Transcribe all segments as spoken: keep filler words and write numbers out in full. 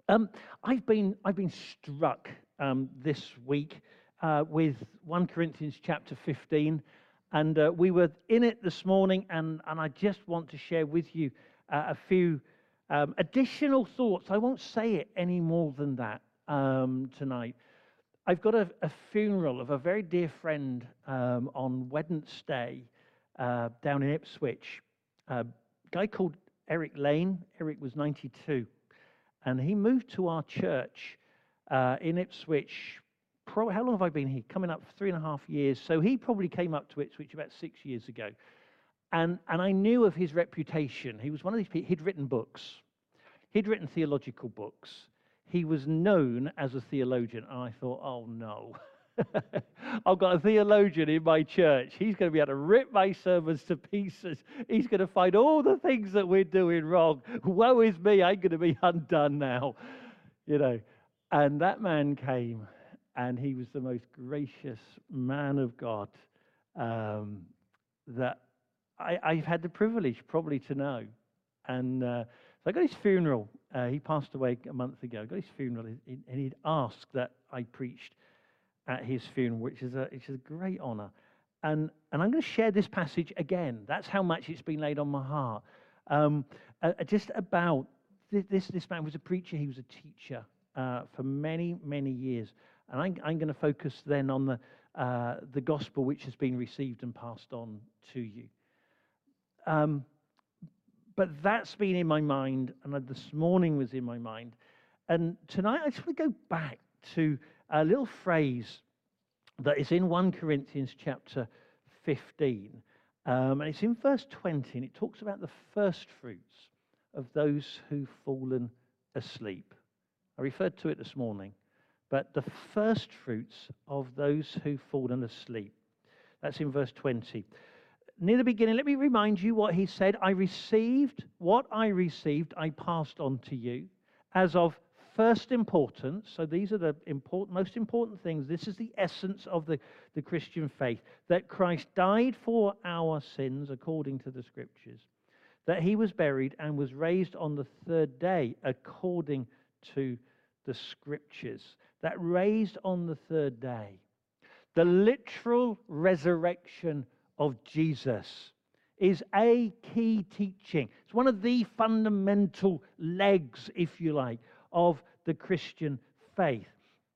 Um, I've been I've been struck um, this week uh, with First Corinthians chapter fifteen, and uh, we were in it this morning, and and I just want to share with you uh, a few um, additional thoughts. I won't say it any more than that um, tonight. I've got a, a funeral of a very dear friend um, on Wednesday uh, down in Ipswich. A guy called Eric Lane. Eric was ninety-two. And he moved to our church uh, in Ipswich. Pro- how long have I been here? Coming up for three and a half years. So he probably came up to Ipswich about six years ago. And, and I knew of his reputation. He was one of these people, he'd written books. He'd written theological books. He was known as a theologian. And I thought, oh no. I've got a theologian in my church. He's going to be able to rip my sermons to pieces. He's going to find all the things that we're doing wrong. Woe is me, I'm going to be undone now. You know, and that man came, and he was the most gracious man of God um, that I, I've had the privilege probably to know. And uh, so I got his funeral. Uh, he passed away a month ago. I got his funeral, and he'd asked that I preached at his funeral, which is a, which is a great honor. And, and I'm going to share this passage again. That's how much it's been laid on my heart. Um, uh, just about this, this, this man was a preacher. He was a teacher uh, for many, many years. And I'm, I'm going to focus then on the, uh, the gospel which has been received and passed on to you. Um, but that's been in my mind, and this morning was in my mind. And tonight I just want to go back to a little phrase that is in First Corinthians chapter fifteen, um, and it's in verse twenty, and it talks about the first fruits of those who've fallen asleep. I referred to it this morning, but the first fruits of those who've fallen asleep. That's in verse twenty. Near the beginning, let me remind you what he said. I received, what I received, I passed on to you as of first importance. So these are the important, most important things. This is the essence of the, the Christian faith, that Christ died for our sins according to the Scriptures, that he was buried and was raised on the third day according to the Scriptures, that raised on the third day. The literal resurrection of Jesus is a key teaching. It's one of the fundamental legs, if you like, of the Christian faith.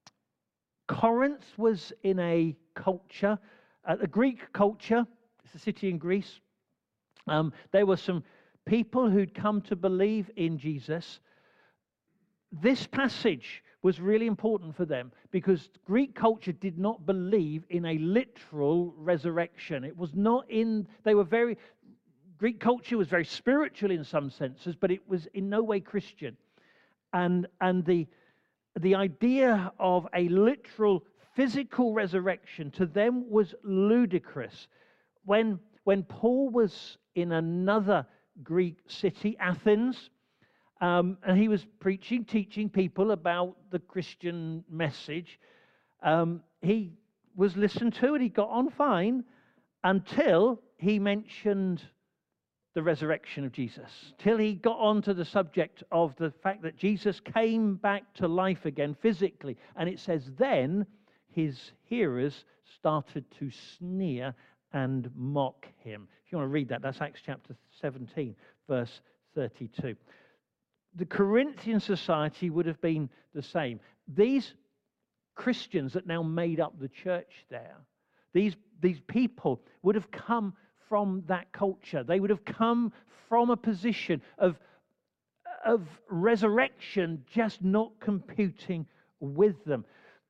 Corinth was in a culture, uh, a Greek culture. It's a city in Greece. Um, there were some people who'd come to believe in Jesus. This passage was really important for them because Greek culture did not believe in a literal resurrection. It was not in, they were very, Greek culture was very spiritual in some senses, but it was in no way Christian. And, and the, the idea of a literal physical resurrection to them was ludicrous. When, when Paul was in another Greek city, Athens, um, and he was preaching, teaching people about the Christian message, um, he was listened to and he got on fine until he mentioned the resurrection of Jesus, till he got onto the subject of the fact that Jesus came back to life again physically. And it says then his hearers started to sneer and mock him. If you want to read that, that's Acts chapter seventeen, verse thirty-two. The Corinthian society would have been the same. These Christians that now made up the church there, these, these people would have come from that culture. They would have come from a position of, of resurrection just not computing with them.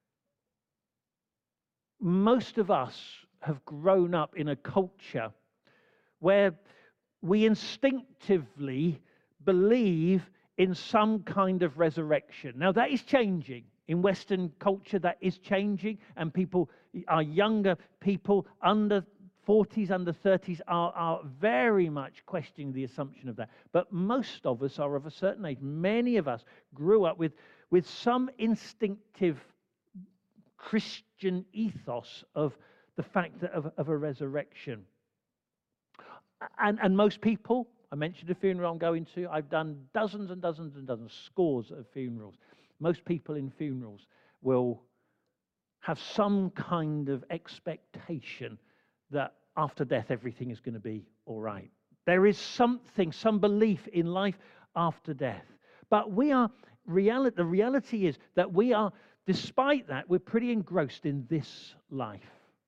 Most of us have grown up in a culture where we instinctively believe in some kind of resurrection. Now that is changing. In Western culture that is changing, and people, our younger people under forties, under thirties are, are very much questioning the assumption of that. But most of us are of a certain age. Many of us grew up with, with some instinctive Christian ethos of the fact that of, of a resurrection. And, and most people I mentioned a funeral I'm going to. I've done dozens and dozens and dozens, scores of funerals. Most people in funerals will have some kind of expectation that after death everything is going to be all right. There is something, some belief in life after death. But we are, reality, the reality is that we are, despite that, we're pretty engrossed in this life.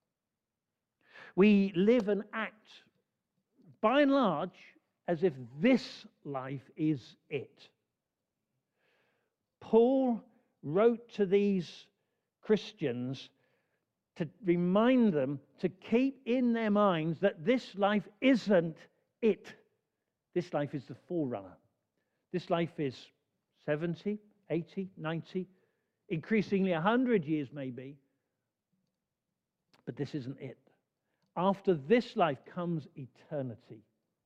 We live and act, by and large, as if this life is it. Paul wrote to these Christians to remind them to keep in their minds that this life isn't it. This life is the forerunner. This life is seventy, eighty, ninety, increasingly one hundred years maybe, but this isn't it. After this life comes eternity,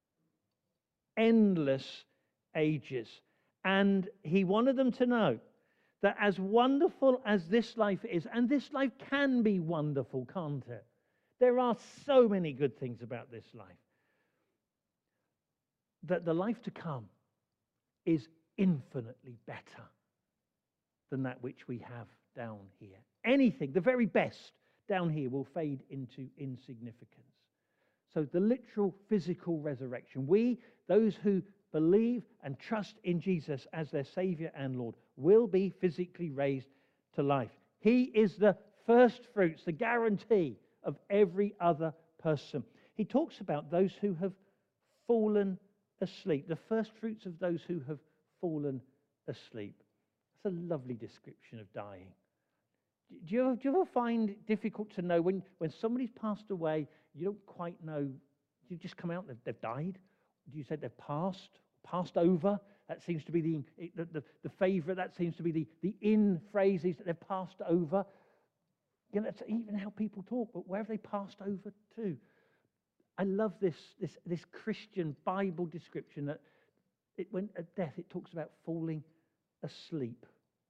endless ages. And he wanted them to know that as wonderful as this life is, and this life can be wonderful, can't it? There are so many good things about this life, that the life to come is infinitely better than that which we have down here. Anything, the very best down here, will fade into insignificance. So the literal physical resurrection, we, those who believe and trust in Jesus as their Savior and Lord, will be physically raised to life. He is the first fruits, the guarantee of every other person. He talks about those who have fallen asleep, the first fruits of those who have fallen asleep. That's a lovely description of dying. Do you, ever, do you ever find it difficult to know when, when somebody's passed away, you don't quite know, you just come out, they've, they've died? Do you say they've passed, passed over? That seems to be the, the, the, the favourite, that seems to be the, the in phrases, that they've passed over. You know, that's even how people talk, but where have they passed over to? I love this, this, this Christian Bible description that it, when at death it talks about falling asleep.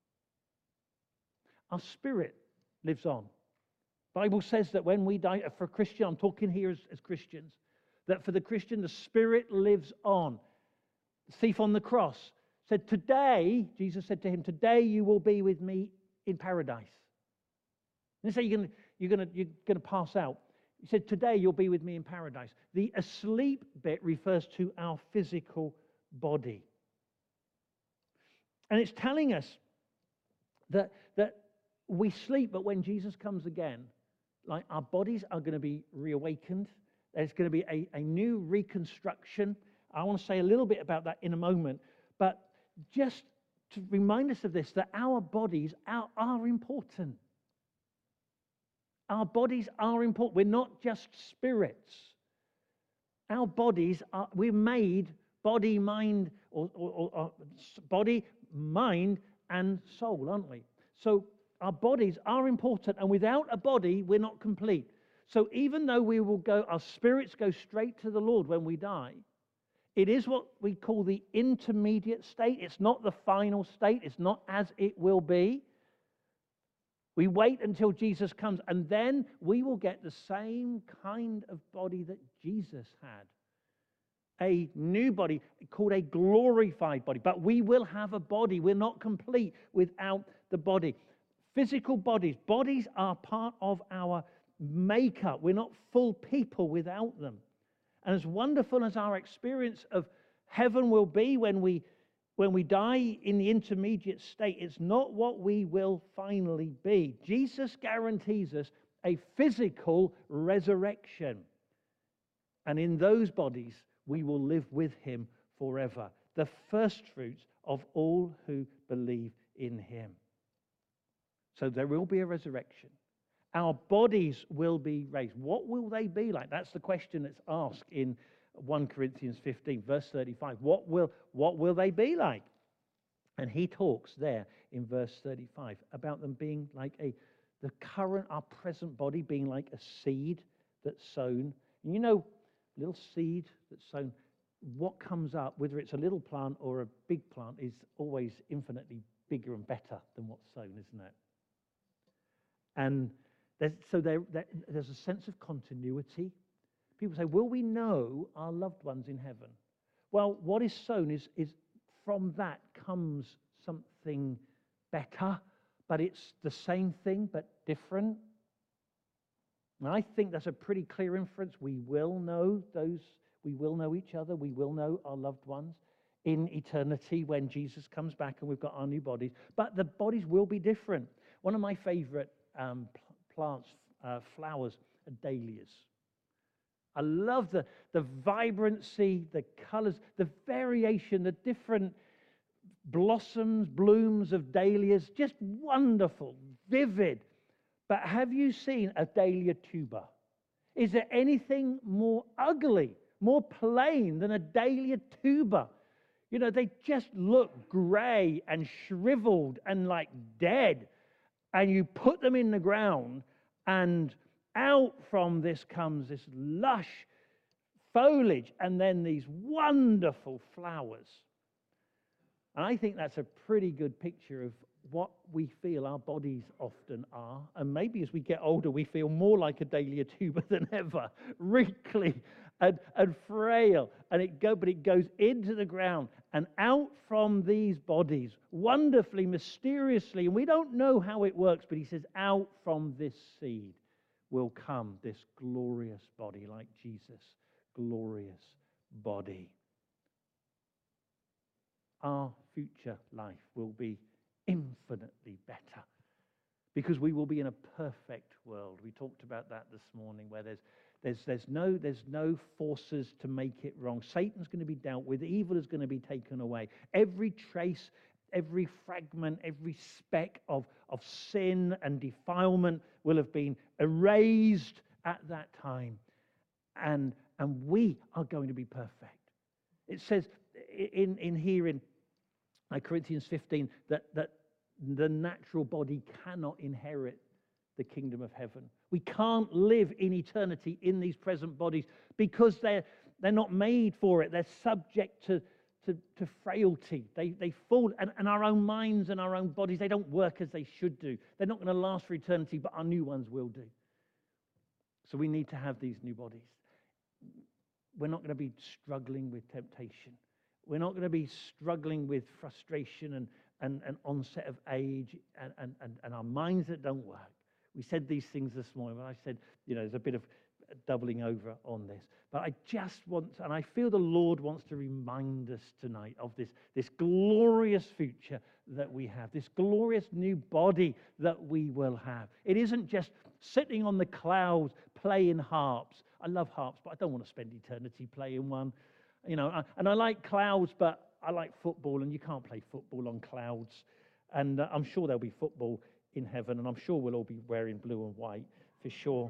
Our spirit lives on. The Bible says that when we die, for a Christian, I'm talking here as, as Christians, that for the Christian, the spirit lives on. The thief on the cross said, today, Jesus said to him, today you will be with me in paradise. And they say you're going you're going you're going to pass out. He said, today you'll be with me in paradise. The asleep bit refers to our physical body. And it's telling us that, that we sleep, but when Jesus comes again, like our bodies are going to be reawakened. There's going to be a, a new reconstruction. I want to say a little bit about that in a moment. But just to remind us of this, that our bodies are, are important. Our bodies are important. We're not just spirits. Our bodies are, we're made body, mind, or, or, or, or body, mind, and soul, aren't we? So our bodies are important, and without a body, we're not complete. So even though we will go, our spirits go straight to the Lord when we die, it is what we call the intermediate state. It's not the final state. It's not as it will be. We wait until Jesus comes, and then we will get the same kind of body that Jesus had. A new body called a glorified body. But we will have a body. We're not complete without the body. Physical bodies. Bodies are part of our makeup. We're not full people without them. And as wonderful as our experience of heaven will be when we when we die in the intermediate state, it's not what we will finally be. Jesus guarantees us a physical resurrection. And in those bodies, we will live with him forever. The first fruits of all who believe in him. So there will be a resurrection. Our bodies will be raised. What will they be like? That's the question that's asked in First Corinthians fifteen, verse thirty-five. What will, what will they be like? And he talks there in verse thirty-five about them being like a, the current, our present body being like a seed that's sown. And you know, little seed that's sown, what comes up, whether it's a little plant or a big plant, is always infinitely bigger and better than what's sown, isn't it? And there's, so there, there, there's a sense of continuity. People say, will we know our loved ones in heaven? Well, what is sown is, is from that comes something better, but it's the same thing but different. And I think that's a pretty clear inference. We will know those, we will know each other, we will know our loved ones in eternity when Jesus comes back and we've got our new bodies. But the bodies will be different. One of my favorite um, plants, uh, flowers, are dahlias. I love the, the vibrancy, the colors, the variation, the different blossoms, blooms of dahlias. Just wonderful, vivid. But have you seen a dahlia tuber? Is there anything more ugly, more plain than a dahlia tuber? You know, they just look grey and shriveled and like dead. And you put them in the ground, and out from this comes this lush foliage and then these wonderful flowers. And I think that's a pretty good picture of what we feel our bodies often are. And maybe as we get older, we feel more like a dahlia tuber than ever, wrinkly and, and frail. And it go, but it goes into the ground and out from these bodies, wonderfully, mysteriously, and we don't know how it works, but he says, out from this seed will come this glorious body, like Jesus' glorious body. Our future life will be infinitely better because we will be in a perfect world. We talked about that this morning, where there's there's there's no there's no forces to make it wrong. Satan's going to be dealt with. Evil is going to be taken away. Every trace, every fragment, every speck of of sin and defilement will have been erased at that time, and and we are going to be perfect. It says in in here in Corinthians fifteen that that the natural body cannot inherit the kingdom of heaven. We can't live in eternity in these present bodies because they're they're not made for it. They're subject to to, to frailty. They they fall, and, and our own minds and our own bodies, they don't work as they should do. They're not going to last for eternity, but our new ones will do. So we need to have these new bodies. We're not going to be struggling with temptation. We're not going to be struggling with frustration and, and, and onset of age and, and, and, and our minds that don't work. We said these things this morning, but I said, you know, there's a bit of doubling over on this. But I just want, and I feel the Lord wants to remind us tonight of this, this glorious future that we have, this glorious new body that we will have. It isn't just sitting on the clouds playing harps. I love harps, but I don't want to spend eternity playing one. You know, and I like clouds, but I like football, and you can't play football on clouds. And uh, I'm sure there'll be football in heaven, and I'm sure we'll all be wearing blue and white, for sure.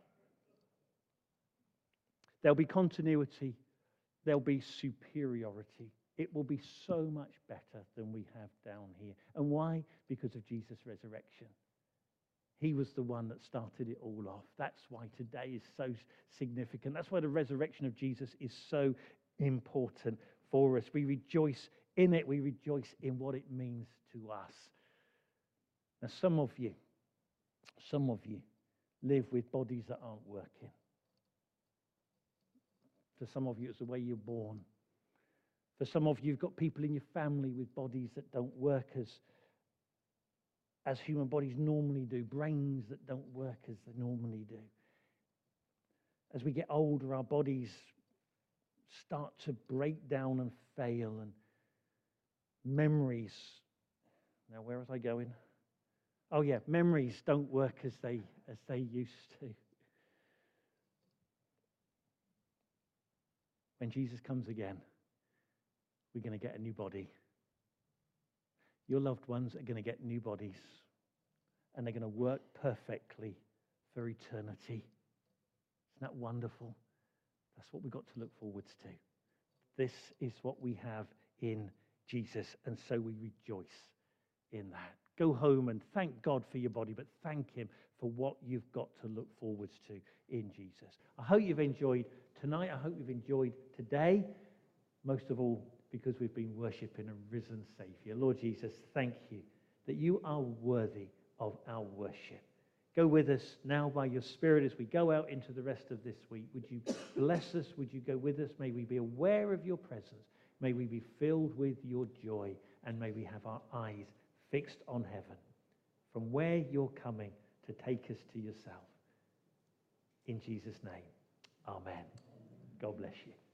There'll be continuity. There'll be superiority. It will be so much better than we have down here. And why? Because of Jesus' resurrection. He was the one that started it all off. That's why today is so significant. That's why the resurrection of Jesus is so important for us. We rejoice in it. We rejoice in what it means to us. Now, some of you, some of you live with bodies that aren't working. For some of you, it's the way you're born. For some of you, you've got people in your family with bodies that don't work as, as human bodies normally do, brains that don't work as they normally do. As we get older, our bodies start to break down and fail, and memories. Now, where was I going? Oh yeah, memories don't work as they as they used to. When Jesus comes again, we're going to get a new body. Your loved ones are going to get new bodies, and they're going to work perfectly for eternity. Isn't that wonderful? That's what we've got to look forwards to. This is what we have in Jesus, and so we rejoice in that. Go home and thank God for your body, but thank him for what you've got to look forwards to in Jesus. I hope you've enjoyed tonight. I hope you've enjoyed today, most of all because we've been worshiping a risen Savior. Lord Jesus, thank you that you are worthy of our worship. Go with us now by your Spirit as we go out into the rest of this week. Would you bless us? Would you go with us? May we be aware of your presence. May we be filled with your joy. And may we have our eyes fixed on heaven, from where you're coming to take us to yourself. In Jesus' name, amen. God bless you.